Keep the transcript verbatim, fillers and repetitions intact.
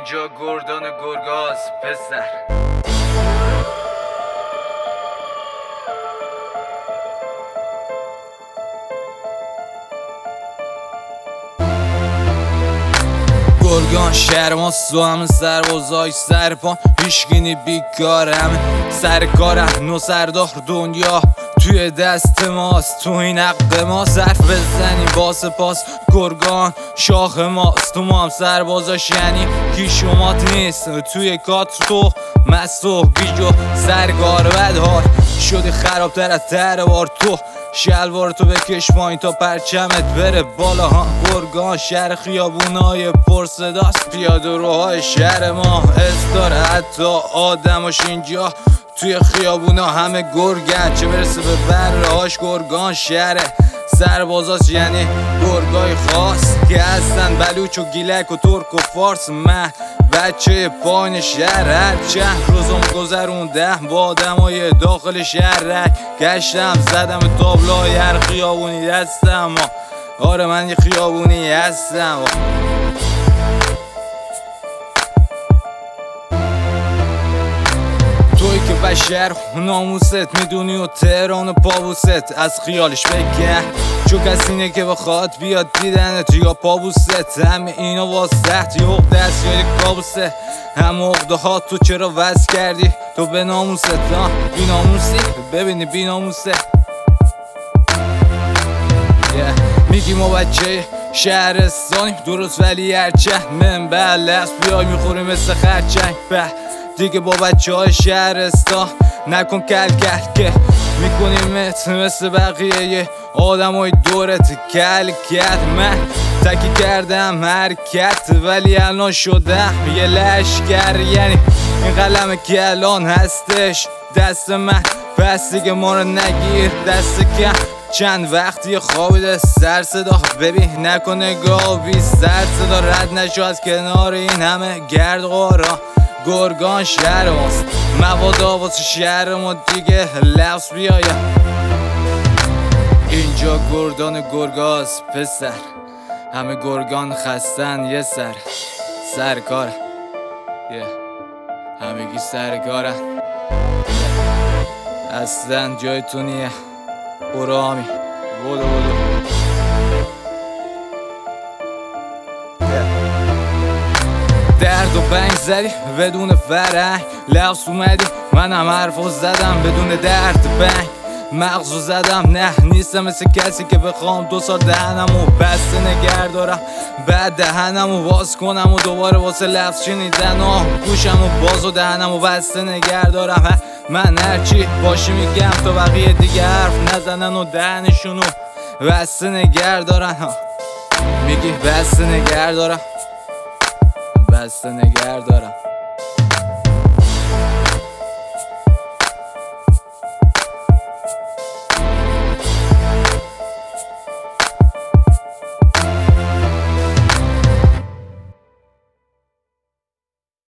اینجا گردان گرگاز پسر. گرگان شهر ماست و همه سربازای سرپان، هیچگینی بیکار، همه سر کاره، نو سردار دنیا توی دست ماست، تو این حق ما حرف بزنی با سپاس. گرگان شاخ ماست، تو ما هم سربازاش، یعنی کی شمات نیست توی کاتر، تو مست و گیج و سرگار بدهار شدی خرابتر از تر بار. تو شلوار تو بکش پایین تا پرچمت بره بالا. ها گرگان شهر خیابونای پر صداست، پیاده روهای شهر ما استاره، حتی آدماش اینجا توی خیابونا همه گرگن، چه برسه به برهاش. گرگان شهر سربازاست، یعنی گرگای خاص که هستن بلوچ و گیلک و ترک و فارس. من بچه پایین شهر هر چند روزم گذروندم با آدمای داخل شهر، گشتم زدم تابلوهای هر خیابونی دستم. آره من یه خیابونی هستم. توی که بشر ناموست میدونی و تهران و پابوست از خیالش بگه، چو کسی اینه که بخواد بیاد دیدنت یا پابوست. همه اینا واسط یه عقده است یا کابوسه، هم عقده ها تو چرا وز کردی تو به ناموست؟ ها بی ناموسی ببینی بی ناموسه. yeah. میگی ما بچه شهرستانیم درست، ولی هرچند من بلست بیای میخوری مثل خرچنگ. به دیگه با بچه های شهرستان نکن کل کل که میکنیمت مثل بقیه آدم های دورت کل کل. من تکی کردم حرکت ولی الان شدم یه لشگر، یعنی این قلم که الان هستش دست من، پس دیگه ما رو نگیر دست کم. چند وقتی خوابیده سر صدا، ببین نکن نگاه بی سر صدا، رد نشو از کنار این همه گرد غارا. گرگان شهر ماست، موادا واسه شهر ما دیگه لفظ بیایم. اینجا گردان گرگاز پسر، همه گرگان خستن یه سر سرکار، yeah. همگی سرکارن، اصلا جایتونیه. برو آمی بودو بودو درد و بنگ زدی بدون فرنگ، لفظ اومدی منم حرفو زدم بدون درد بنگ. مغزو زدم نه نیستم مثل کسی که بخوام دو سال دهنمو بسته نگر دارم، بعد دهنمو باز کنم و دوباره واسه لفظ شنیدن آه گوشمو باز و دهنمو بسته نگر دارم. من هرچی باشی میگم تا بقیه دیگه حرف نزنن و دهنشونو بسته نگر دارن. میگی بسته نگر دارم، بسته نگر دارم.